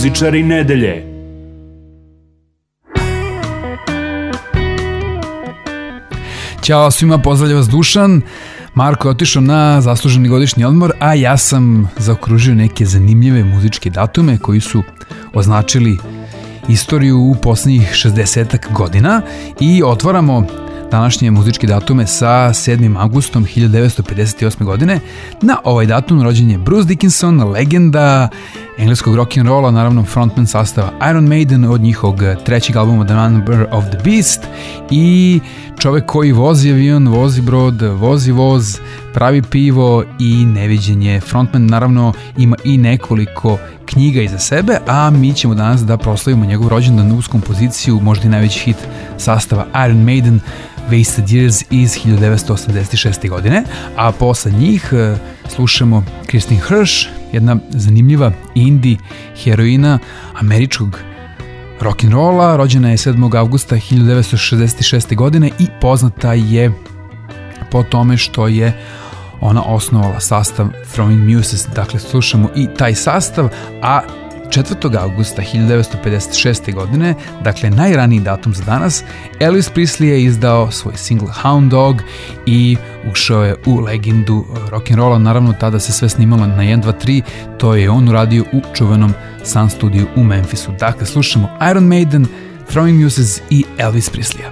Muzičari nedelje. Ćao svima, pozdravlja vas Dušan. Marko je otišao na zasluženi godišnji odmor, a ja sam zaokružio neke zanimljive muzičke datume koji su označili istoriju u posljednjih 60 godina i otvaramo današnje muzičke datume sa 7. augustom 1958. godine. Na ovaj datum rođen je Bruce Dickinson, legenda engleskog rock'n'rolla, naravno frontman sastava Iron Maiden od njihovog trećeg albuma The Number of the Beast i čovek koji vozi avion, vozi brod, vozi voz, pravi pivo i neviđen je frontman, naravno ima i nekoliko knjiga iza sebe, a mi ćemo danas da proslavimo njegov rođendan uz kompoziciju, možda i najveći hit sastava Iron Maiden, Wasted Years iz 1986. godine, a posle njih slušamo Kristin Hersh, jedna zanimljiva indie heroina američkog rock'n'rolla, rođena je 7. augusta 1966. godine i poznata je po tome što je ona osnovala sastav Throwing Muses, dakle slušamo i taj sastav, a 4. augusta 1956. godine, dakle najraniji datum za danas, Elvis Presley je izdao svoj single Hound Dog i ušao je u legendu rock'n'rolla. Naravno, tada se sve snimalo na 1, 2, 3, to je on uradio u čuvenom Sun studiju u Memphisu. Dakle, slušamo Iron Maiden, Throwing Muses i Elvis Presleya.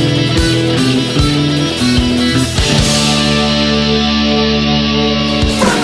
From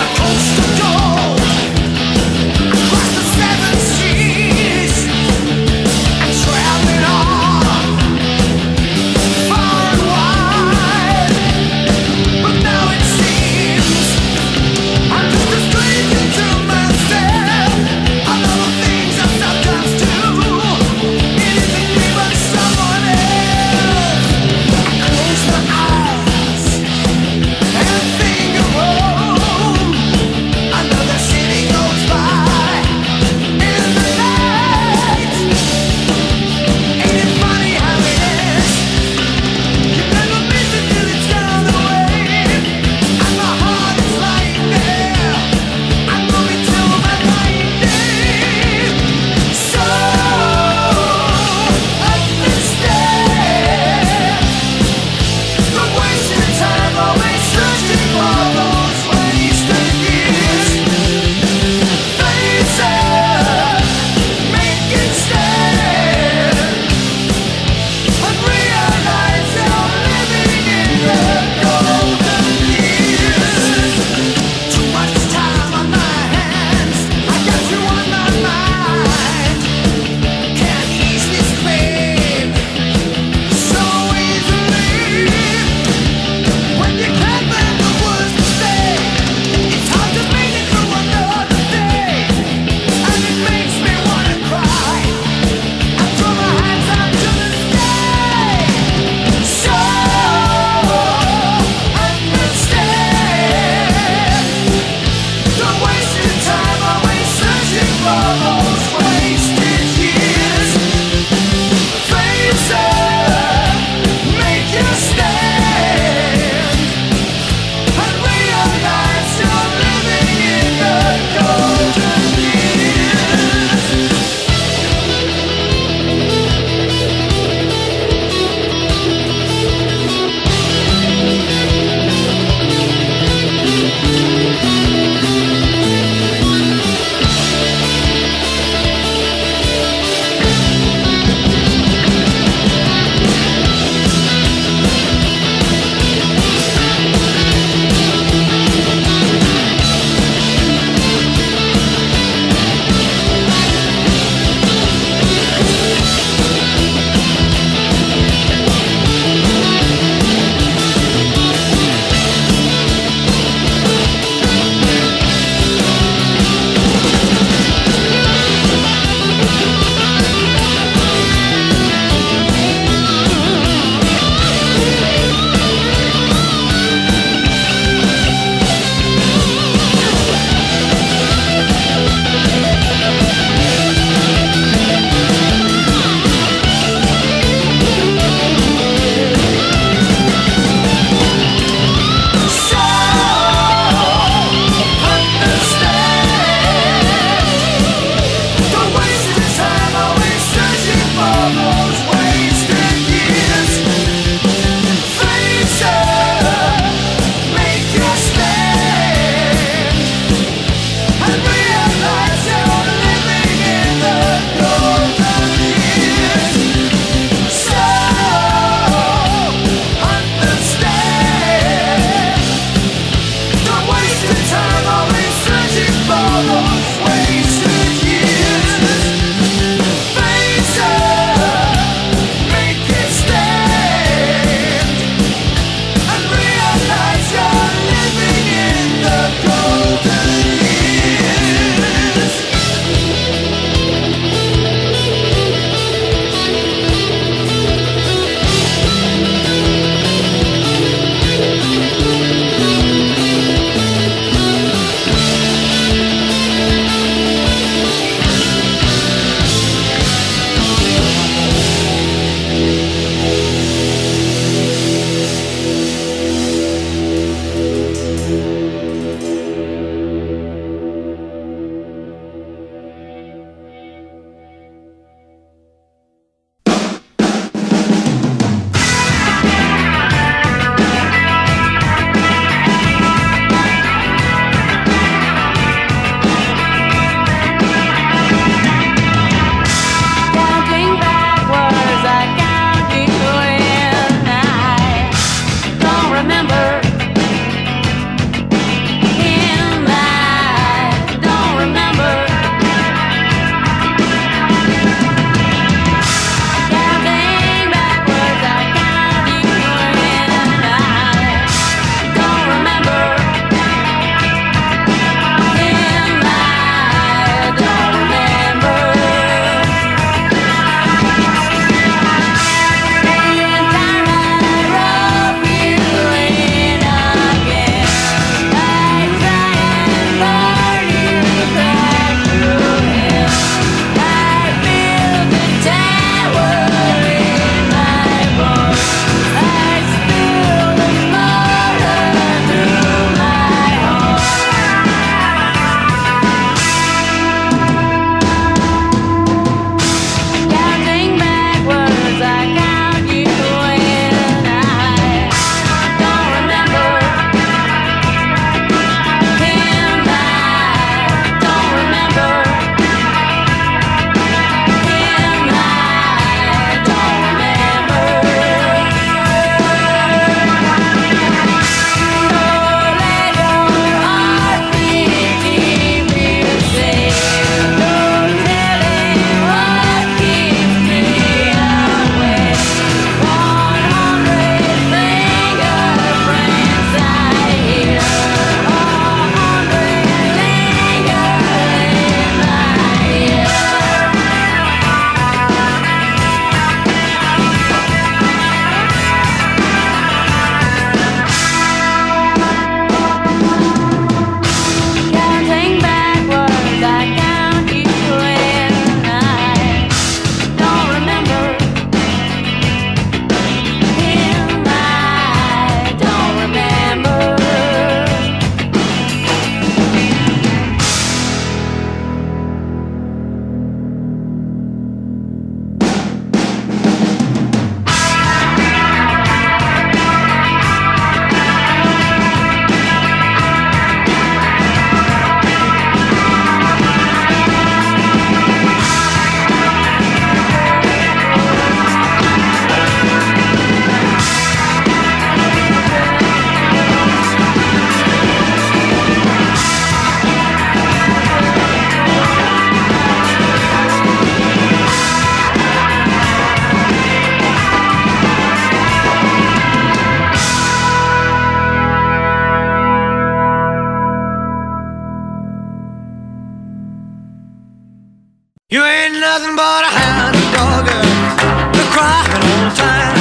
You ain't nothing but a hound dog, you're crying all the time.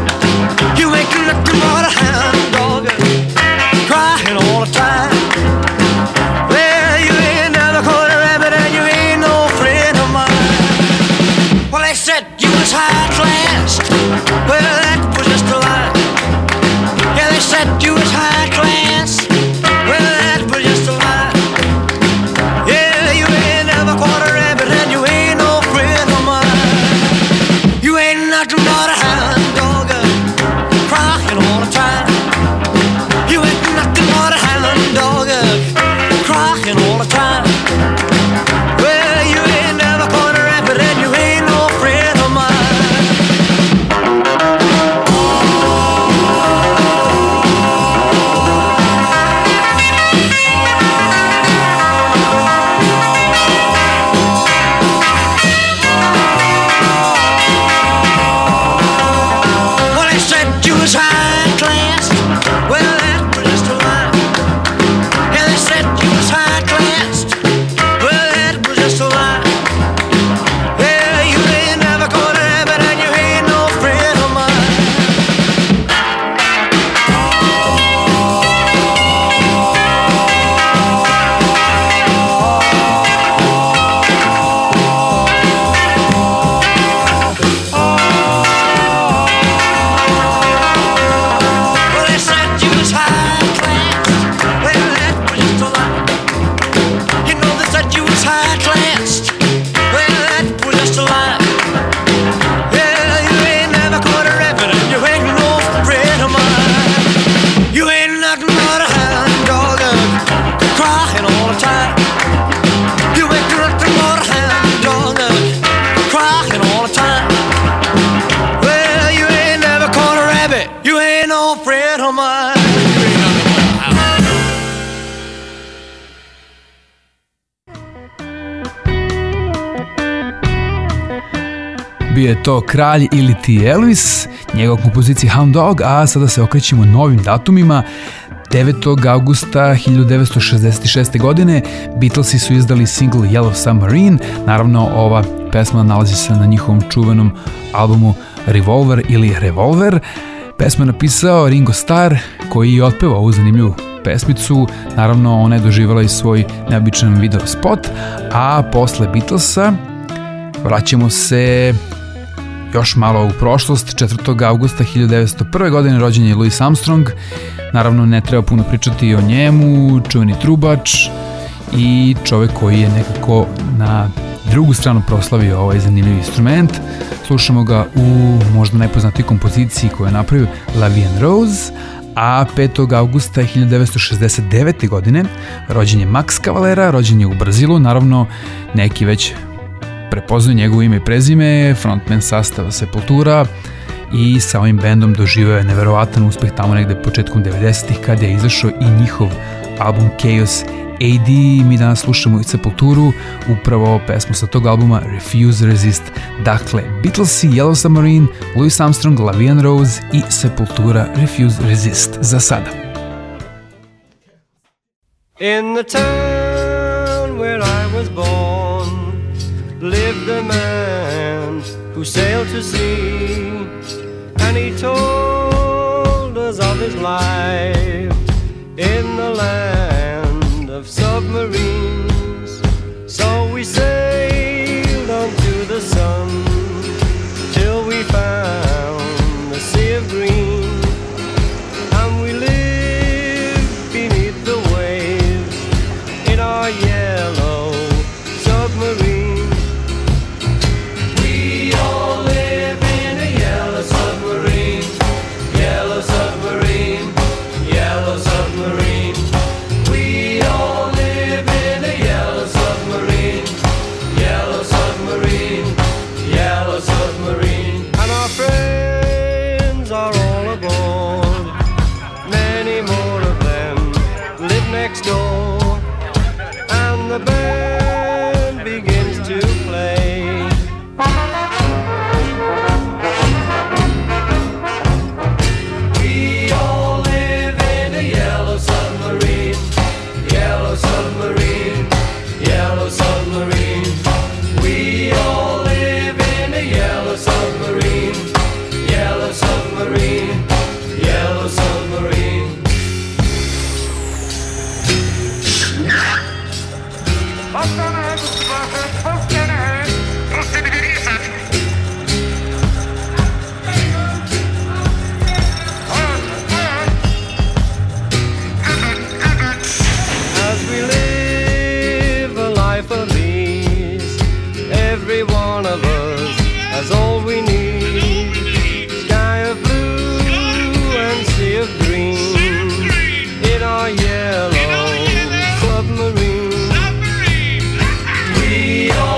You ain't nothing but a hound dog, crying all the time. Well, you ain't never caught a rabbit and you ain't no friend of mine. Well, they said you was high class, well, that was just a lie. Yeah, they said you was high class, well, that was just a lie. Yeah, you ain't never caught a rabbit and you ain't no friend of mine. Bio je to Kralj ili ti Elvis, njegov kompozicija Hound Dog, a sada se okrećemo novim datumima. 9. augusta 1966. godine Beatlesi su izdali single Yellow Submarine. Naravno, ova pesma nalazi se na njihovom čuvenom albumu Revolver ili Revolver. Pesmu je napisao Ringo Starr, koji je otpevao ovu zanimljivu pesmicu. Naravno, ona je doživjela i svoj neobičan video spot, a posle Beatlesa vraćamo se još malo u prošlost. 4. augusta 1901. godine rođen je Louis Armstrong. Naravno, ne treba puno pričati o njemu, čuveni trubač i čovek koji je nekako na drugu stranu proslavio ovaj zanimljiv instrument. Slušamo ga u možda najpoznatijoj kompoziciji koju je napravio La Vie en Rose, a 5. augusta 1969. godine rođen je Max Cavalera, rođen je u Brazilu. Naravno, neki već prepoznaju njegovo ime i prezime, frontman sastava Sepultura, i sa ovim bendom doživeo je neverovatan uspeh tamo negde početkom 90-ih kada je izašao i njihov album Chaos AD. Mi danas slušamo i Sepulturu, upravo pesmu sa tog albuma Refuse Resist. Dakle, Beatlesi, Yellow Submarine, Louis Armstrong, La Vie en Rose i Sepultura Refuse Resist za sada. In the town where I was born lived a man who sailed to sea, and he told us of his life in the land of submarines. So we sailed on to the sun till we found the sea of green, and we lived beneath the waves in our yellow submarine. We all live in a yellow submarine, yellow submarine, yellow submarine. We all live in a yellow submarine, yellow submarine, yellow submarine. And our friends are all aboard, many more of them live next door, and the band begins to play. We all live in a yellow submarine, yellow submarine, yellow submarine. We all live in a yellow submarine, yellow submarine, yellow submarine. As we live a life of ease, every one of us has all we need. Sky of blue and sea of green in our yellow submarine. We all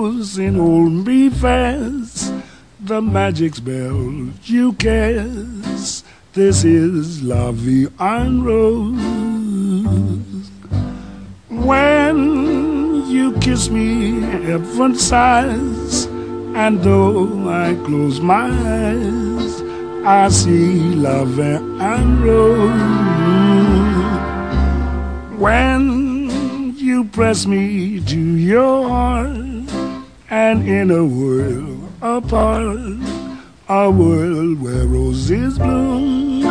close and hold me fast. The magic spell you cast. This is La Vie en Rose. When you kiss me, heaven sighs, and though I close my eyes, I see La Vie en Rose. When you press me to your heart, and in a world apart, a world where roses bloom.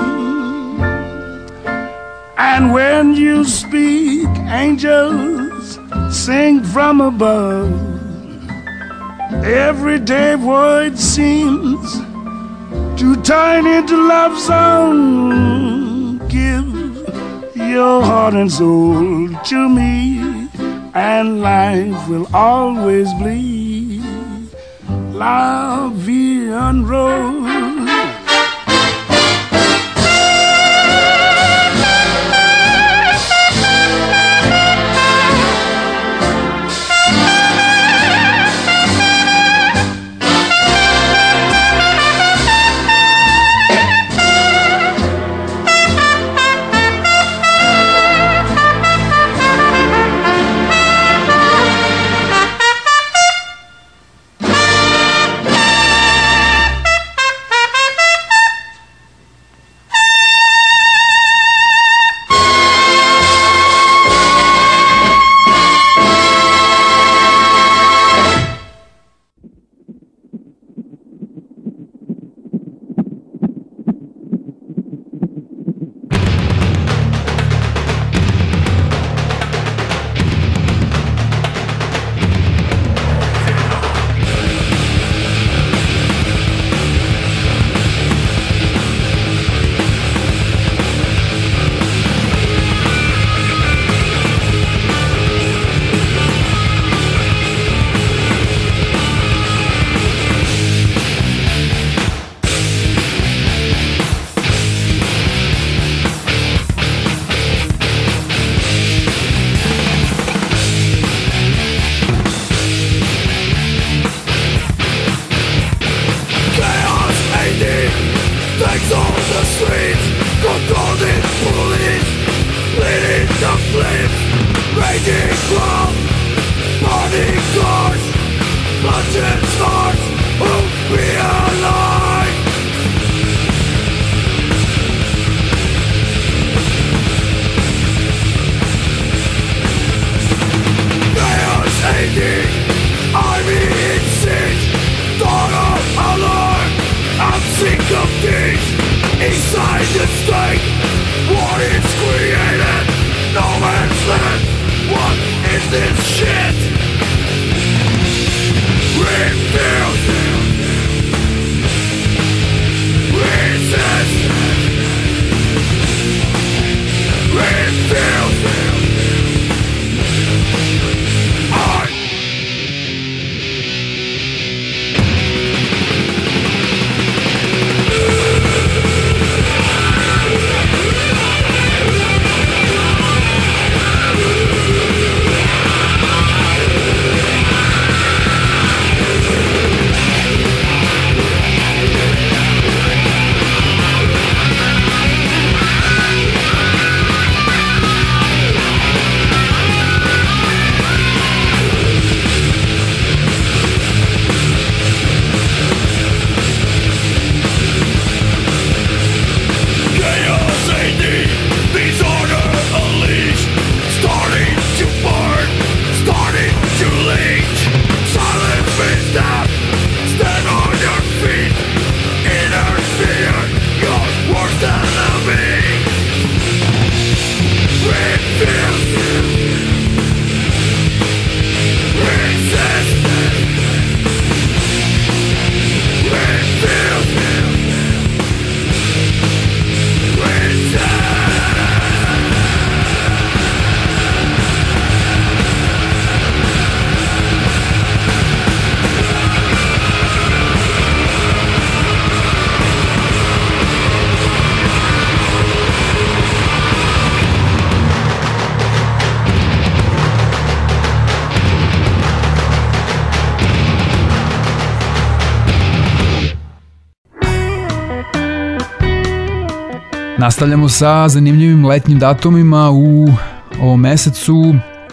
And when you speak, angels sing from above. Everyday word seems to turn into love song. Give your heart and soul to me, and life will always be La Vie en Rose. What is this shit? Nastavljamo sa zanimljivim letnjim datumima u ovom mesecu.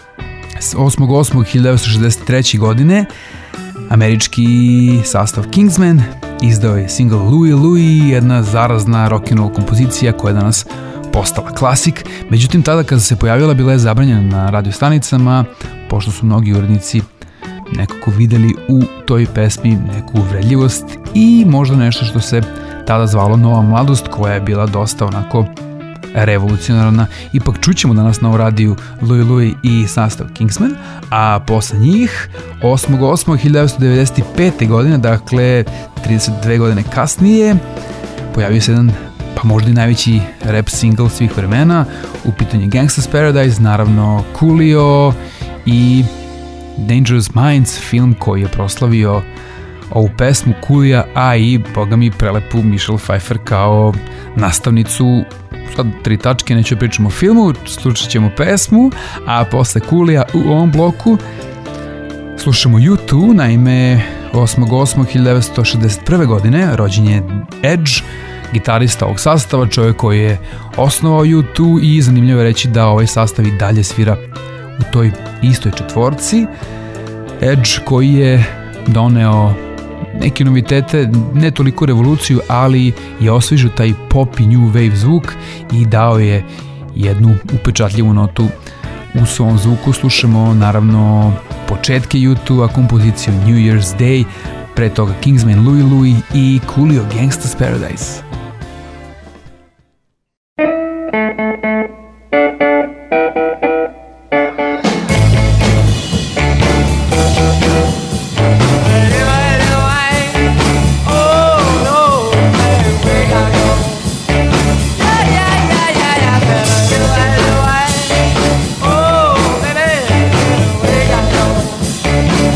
8.8.1963. godine američki sastav Kingsmen izdao je single Louie Louie, jedna zarazna rock'n'roll kompozicija koja je danas postala klasik. Međutim, tada kada se pojavila bila je zabranjena na radio stanicama, pošto su mnogi urednici nekako videli u toj pesmi neku uvredljivost i možda nešto što se tada zvalo nova mladost, koja je bila dosta onako revolucionarna. Ipak čućemo danas na radiju Louie Louie i sastav Kingsmen, a posle njih 8.8.1995. godine, dakle 32 godine kasnije, pojavio se jedan, pa možda i najveći rap single svih vremena, u pitanju Gangsta's Paradise, naravno Coolio i Dangerous Minds, film koji je proslavio ovu pesmu Coolija, a i, boga mi, prelepu Michelle Pfeiffer kao nastavnicu. Sad 3 tačke, neću pričamo o filmu, slušat ćemo pesmu, a posle Coolija u ovom bloku slušamo U2, naime 8.8.1961. godine rođen je Edge, gitarista ovog sastava, čovjek koji je osnovao U2 i zanimljivo je reći da ovaj sastav i dalje svira u toj istoj četvorci. Edge koji je doneo neke novitete, ne toliko revoluciju, ali je osvežio taj pop i new wave zvuk i dao je jednu upečatljivu notu u svom zvuku. Slušamo naravno početke U2-a, kompoziciju New Year's Day, pre toga Kingsmen Louie Louie i Coolio Gangsta's Paradise.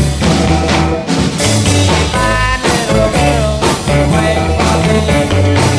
Hey,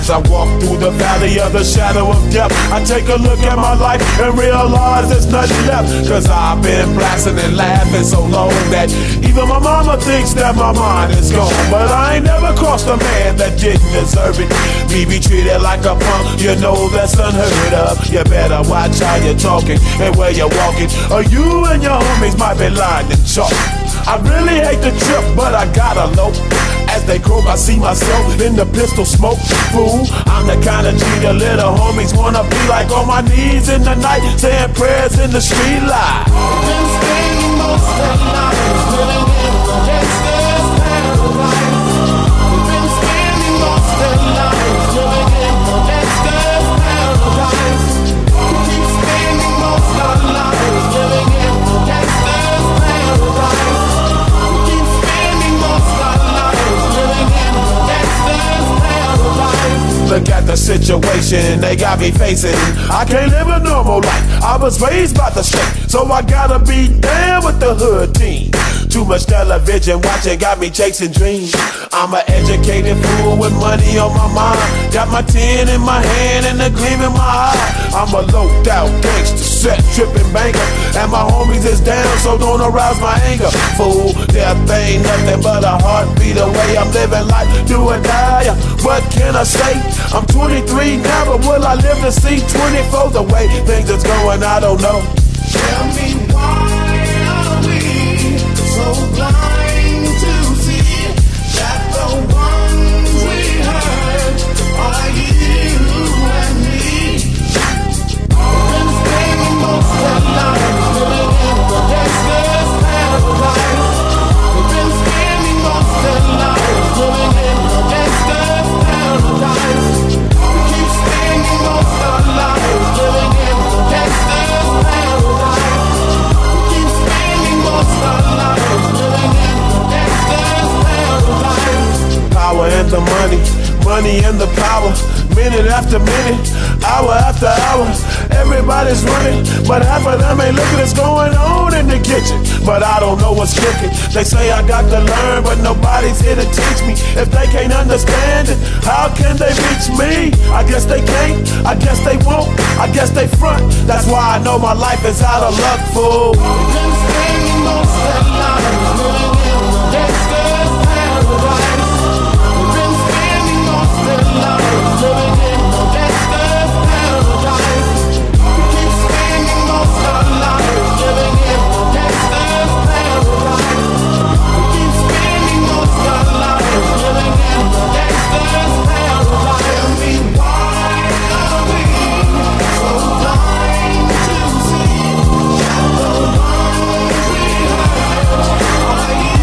As I walk through the valley of the shadow of death, I take a look at my life and realize there's nothing left. Cause I've been blasting and laughing so long that even my mama thinks that my mind is gone. But I ain't never crossed a man that didn't deserve it. Me be treated like a punk, you know that's unheard of. You better watch how you're talking and where you're walking, or you and your homies might be lying in chalk. I really hate the trip, but I gotta low. As they croak, I see myself in the pistol smoke. Fool, I'm the kind of G the little homies wanna be like, on my knees in the night, saying prayers in the street light. Been spending most of the night living in the gangster's paradise. We've been spending most of the night living in the gangster's paradise. We keep spending most of the night living in the gangster's paradise. We keep spending most of the night living in the gangster's paradise. Look at the situation they got me facing. I can't live a normal life. I was raised by the state, so I gotta be down with the hood team. Too much television watching got me chasing dreams. I'm an educated fool with money on my mind. Got my 10 in my hand and a gleam in my eye. I'm a loped out gangster, set tripping banker, and my homies is down, so don't arouse my anger. Fool, death ain't nothing but a heartbeat away. I'm living life, do or die. What can I say? I'm 23 now, but will I live to see 24? The way things is going, I don't know. Tell me why are we so blind to see that the ones we hurt are you and me? We've been spending most of our lives living in the gangster's paradise. We've been spending most of our lives living in the gangster's paradise. We keep spending most of our lives living in the gangster's paradise. We keep spending most of our lives living in the gangster's paradise. Power and the money, money and the power. Minute after minute, hour after hour, everybody's running, but half of them ain't looking what's going on in the kitchen. But I don't know what's cooking. They say I got to learn, but nobody's here to teach me. If they can't understand it, how can they reach me? I guess they can't, I guess they won't, I guess they front. That's why I know my life is out of luck, fool. We've been spending most of our lives living in the gangster's paradise. We've been spending most of our lives living in the gangster's paradise. We keep spending most of our lives living in the gangster's paradise. We keep spending most of our lives living in the gangster's paradise. Tell me why are we so blind to see that the ones we hurt are you?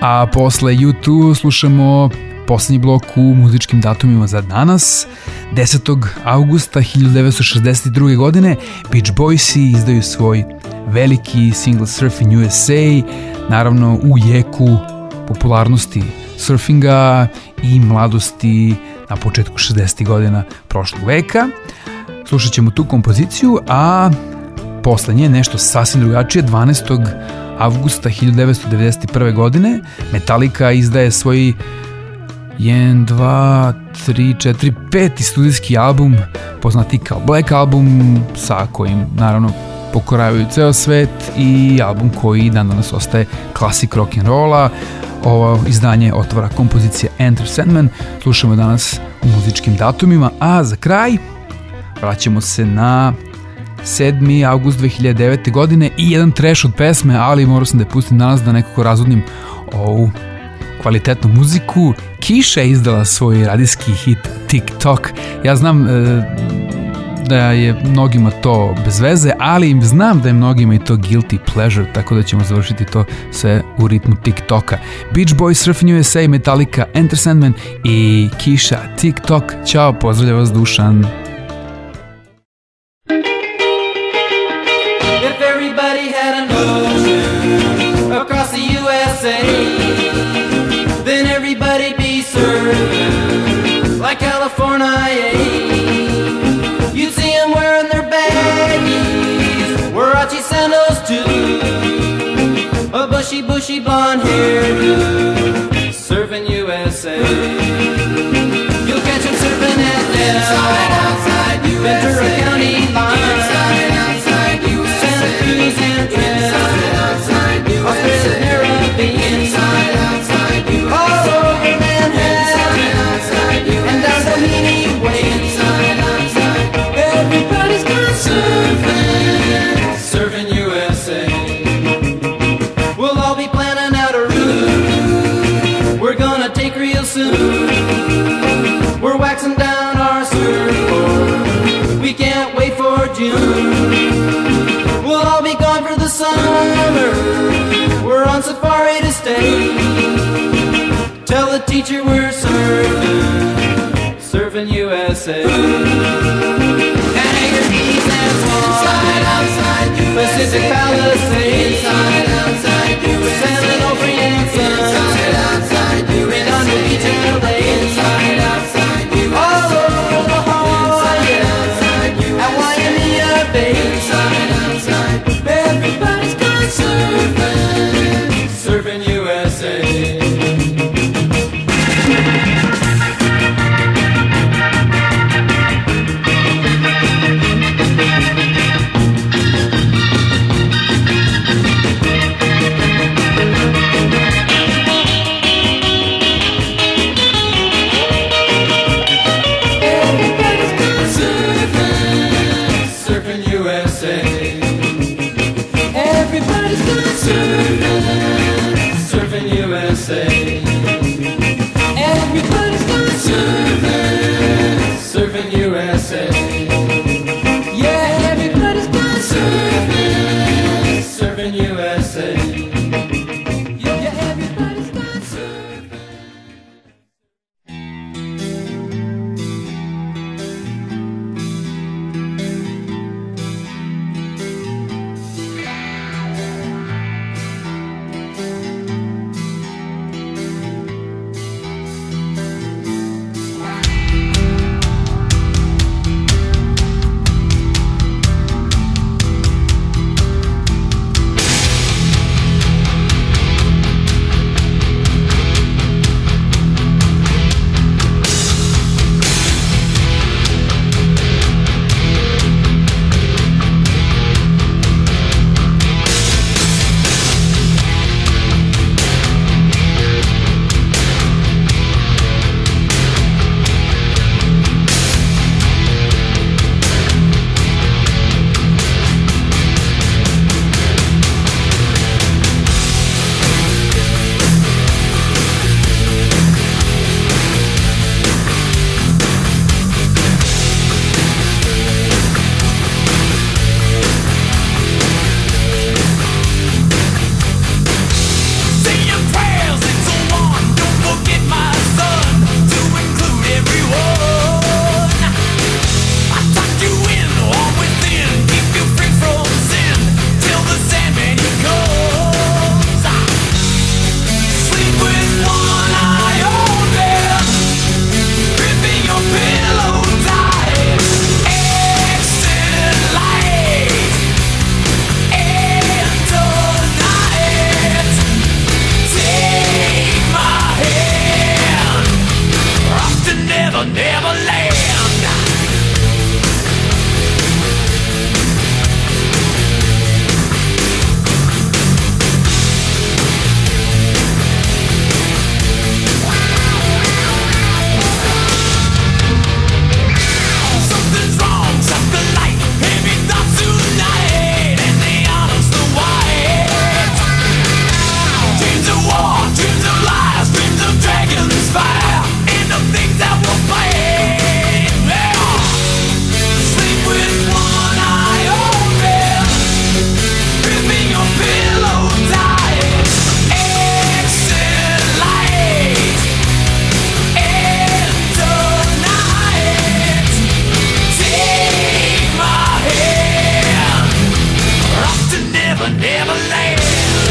A posle U2 slušamo poslednji blok u muzičkim datumima za danas. 10. augusta 1962. godine Beach Boysi izdaju svoj veliki single Surfing USA, naravno u jeku popularnosti surfinga i mladosti na početku 60. godina prošlog veka. Slušat ćemo tu kompoziciju, a posle nje nešto sasvim drugačije. 12. avgusta 1991. godine Metallica izdaje svoj 1, 2, 3, 4, 5. studijski album, poznati kao Black Album, sa kojim naravno pokoravaju ceo svet, i album koji dan danas ostaje klasik rock'n'rolla. Ovo izdanje otvara kompozicija Enter Sandman. Slušamo danas u muzičkim datumima, a za kraj vraćamo se na 7. august 2009. godine i jedan trash od pesme, ali morao sam da je pustim danas da nekako razvodnim ovu kvalitetnu muziku. Kisha je izdala svoj radijski hit TikTok. Ja znam da je mnogima to bez veze, ali znam da je mnogima i to guilty pleasure, tako da ćemo završiti to sve u ritmu TikToka. Beach Boys, Surfing USA, Metallica, Enter Sandman i Kisha, TikTok. Ćao, pozdravlja vas Dušan. If everybody had an ocean across the USA, then everybody'd be served like California. You'd see them wearing their baggies, Warachi sandals too, a bushy blonde hairdo, surfing USA. You'll catch them surfing at Inside, outside USA, Ventura County line, Inside, outside USA, Santa Cruz and Inside, outside USA, Australia, Caribbean, Inside, outside USA, all over Manhattan, Inside, outside USA, and down Doheny Way, Inside, outside. Everybody's gone surfing USA. We'll all be planning out a route we're gonna take real soon. We're waxing down our surfboard, we can't wait for June. We'll all be gone for the summer, we're on safari to stay. Tell the teacher we're surfing USA. Inside, outside USA, Pacific Palisades, inside, outside USA, San Onofre and Sun, inside, outside USA, Redondo Beach and LA, inside, outside USA, all over La Jolla, inside USA, at Waimea Bay, inside, outside, everybody's gone surfing USA. never, never land. Something's wrong, something like heavy thoughts tonight, and the honors the white. Dreams of war, dreams of lies, dreams of dragons fire, and the things that will fade. Yeah. Sleep with one eye open, gripping your pillow tight. Exit light into night. Take my hand, off to never, never land.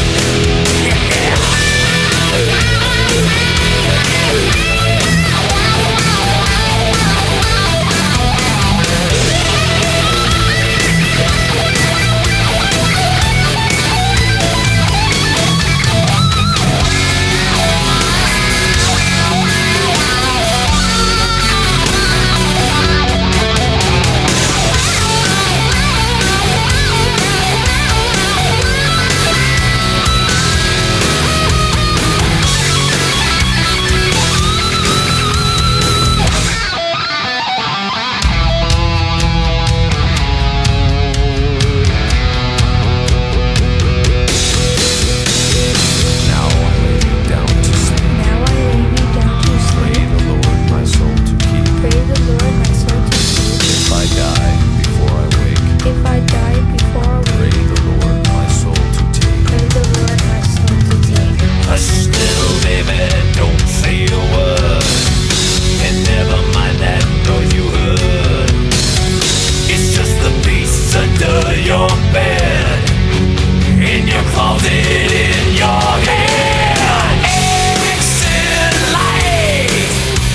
Now I lay me down to sleep. Now I lay me down to Pray sleep. the Lord my soul to keep. Pray the Lord my soul to keep. If I die before I wake, If I die before I pray wake, the Lord my soul to take. pray the Lord my soul to take. Hush still, baby, don't say a word, and never mind that noise you heard. It's just the beast under your bed, in your closet, in your head. Exit light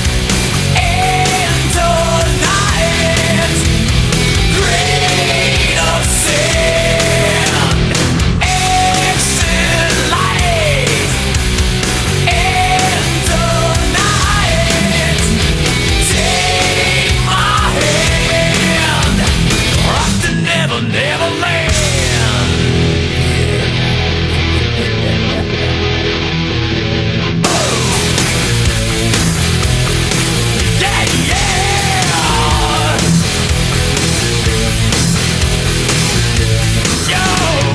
into night. Grain of sand. Exit light into night. Take my hand, off to never, never land. Yeah, yeah. Yo.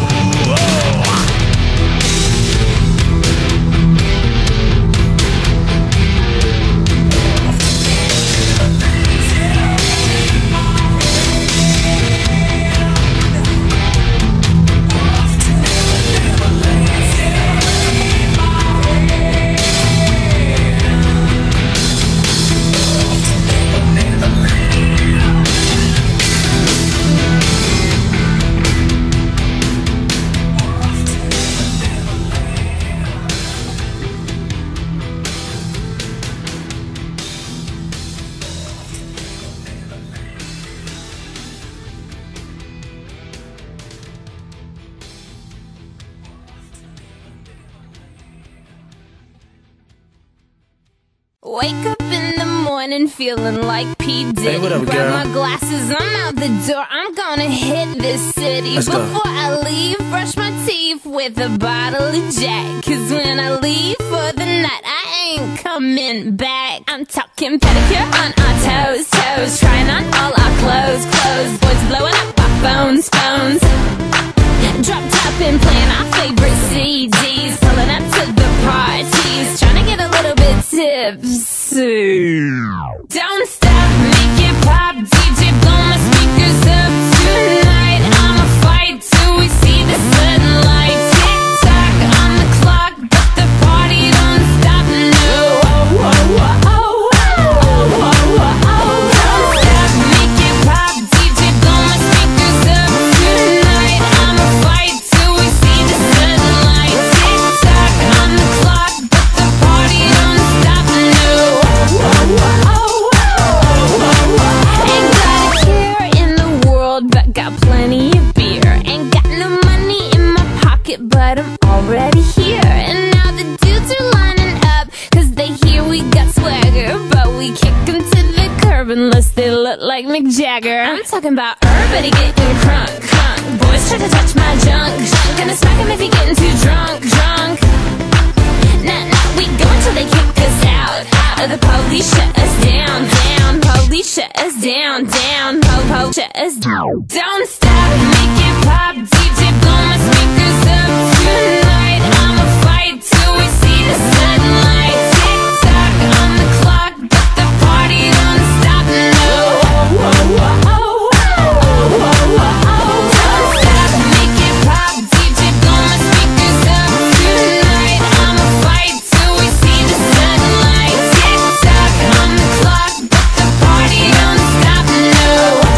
Wake up in the morning feeling like P. Diddy. Hey, what up, Grab girl? my glasses, I'm out the door. I'm gonna hit this city. Let's go. Before I leave, brush my teeth with a bottle of Jack. Cause when I leave for the night, I ain't coming back. I'm talking pedicure on our toes, toes. Trying on all our clothes, clothes. Boys blowing up our phones, phones. Drop top and playing our favorite CDs. Pulling up to the parties. Trying to get a little bit tipsy. Don't stop, make it pop. DJ, blow my speakers up tonight. I'ma fight till we see the sunlight. Tick tock on the clock, but the party don't stop. No. Oh, oh, oh, oh, oh, oh, oh, oh. Don't stop, make it pop. DJ, blow my speakers up tonight. I'ma fight till we see the sunlight. Tick tock on the clock, but the party don't stop. No. Oh, oh, oh, oh. kick 'em to the curb unless they look like Mick Jagger. I'm talking about everybody getting crunk, crunk. Boys try to touch my junk, junk. Gonna smack him if he getting too drunk, drunk. Nah, nah, we go until they kick us out, out. Or the police shut us down, down. Police shut us down, down. Po-po shut us down. Don't stop, make it pop. DJ blow my speakers up tonight. I'ma fight till we see the sunlight. Tick tock on the clock, but the party don't stop. No. Don't stop, make it pop. DJ blow my speakers up tonight. I'ma fight till we see the sunlight. Tick tock on the clock, but the party don't stop. No.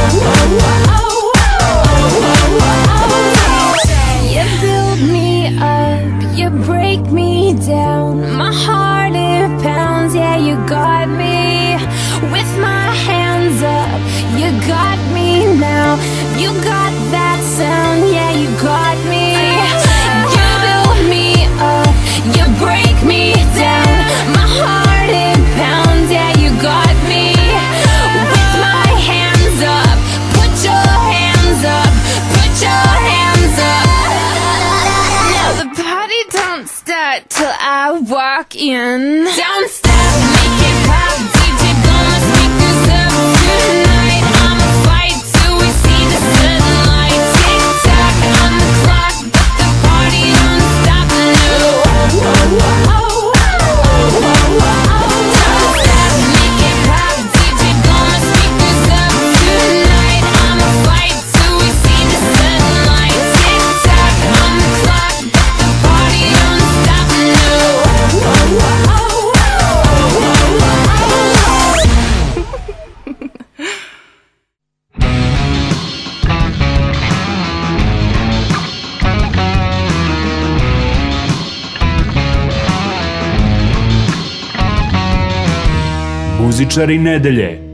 You build me up, you break me down. My heart it pounds, yeah, you got me. With my hands up, you got me now. You got that sound, yeah, you got me. You build me up, you break me down. My heart it pounds, yeah, you got me. With my hands up, put your hands up, put your hands up. Now the party don't start till I walk in. Don't stop, make it pop. DJ blow my speakers up tonight. I'ma fight till we see the sunlight. Tick tock on the clock, but the party don't stop. No. Don't stop, make it pop. DJ blow my speakers up tonight. I'ma fight till we see the sunlight. Tick tock on the clock, but the party don't stop. No. Muzičari nedelje.